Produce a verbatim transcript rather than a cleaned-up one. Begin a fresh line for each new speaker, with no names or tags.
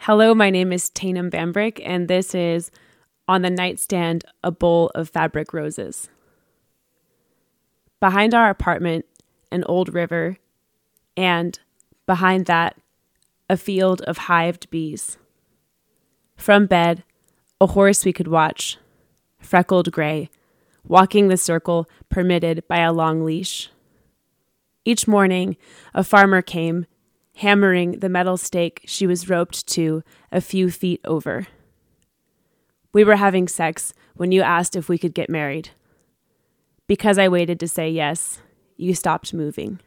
Hello, my name is Tainum Bambrick, and this is On the Nightstand, a Bowl of Fabric Roses. Behind our apartment, an old river, and behind that, a field of hived bees. From bed, a horse we could watch, freckled gray, walking the circle permitted by a long leash. Each morning, a farmer came, hammering the metal stake she was roped to a few feet over. We were having sex when you asked if we could get married. Because I waited to say yes, you stopped moving.